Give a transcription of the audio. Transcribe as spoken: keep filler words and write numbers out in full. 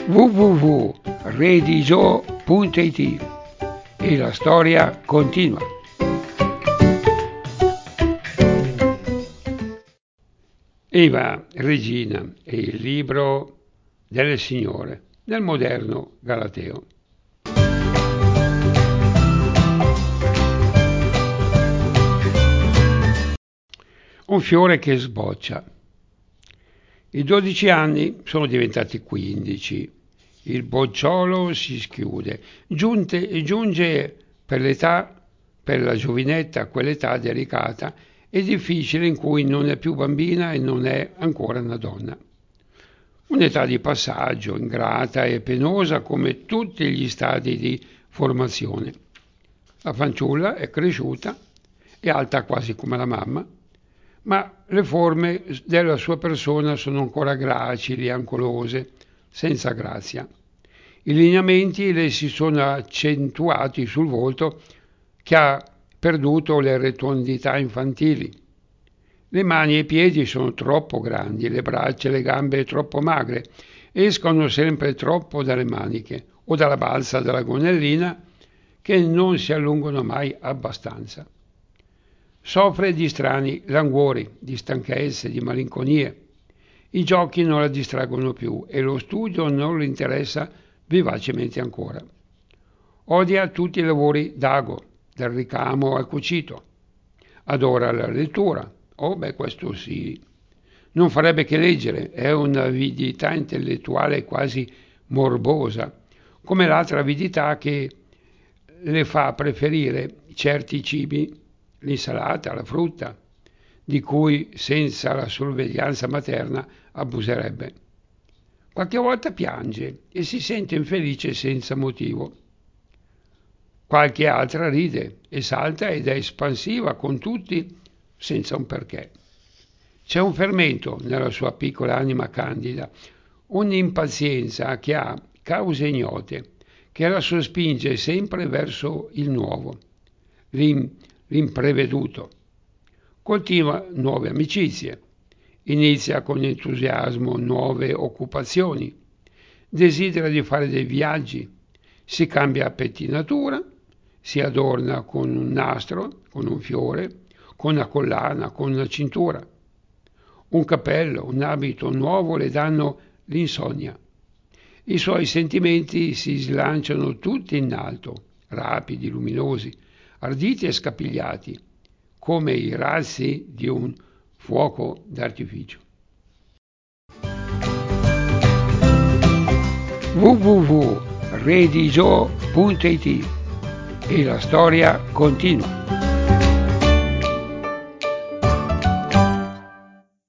w w w punto redigio punto it e la storia continua. Eva Regina e il libro delle signore nel moderno Galateo. Un fiore che sboccia. I dodici anni sono diventati quindici. Il bocciolo si schiude. Giunte, giunge per l'età, per la giovinetta, quell'età delicata e difficile in cui non è più bambina e non è ancora una donna. Un'età di passaggio, ingrata e penosa come tutti gli stadi di formazione. La fanciulla è cresciuta, è alta quasi come la mamma, ma le forme della sua persona sono ancora gracili, ancolose, senza grazia. I lineamenti le si sono accentuati sul volto che ha perduto le rotondità infantili. Le mani e i piedi sono troppo grandi, le braccia e le gambe troppo magre, escono sempre troppo dalle maniche o dalla balza della gonnellina che non si allungano mai abbastanza. Soffre di strani languori, di stanchezze, di malinconie. I giochi non la distraggono più e lo studio non le interessa vivacemente ancora. Odia tutti i lavori d'ago, dal ricamo al cucito. Adora la lettura. Oh, beh, questo sì. Non farebbe che leggere, è un'avidità intellettuale quasi morbosa, come l'altra avidità che le fa preferire certi cibi, l'insalata, la frutta, di cui senza la sorveglianza materna abuserebbe. Qualche volta piange e si sente infelice senza motivo. Qualche altra ride e salta ed è espansiva con tutti senza un perché. C'è un fermento nella sua piccola anima candida, un'impazienza che ha cause ignote, che la sospinge sempre verso il nuovo, l'impreveduto. Coltiva nuove amicizie, inizia con entusiasmo nuove occupazioni, desidera di fare dei viaggi, si cambia pettinatura, si adorna con un nastro, con un fiore, con una collana, con una cintura. Un cappello, un abito nuovo le danno l'insonnia. I suoi sentimenti si slanciano tutti in alto, rapidi, luminosi, arditi e scapigliati, come i razzi di un fuoco d'artificio. w w w punto redigio punto it e la storia continua.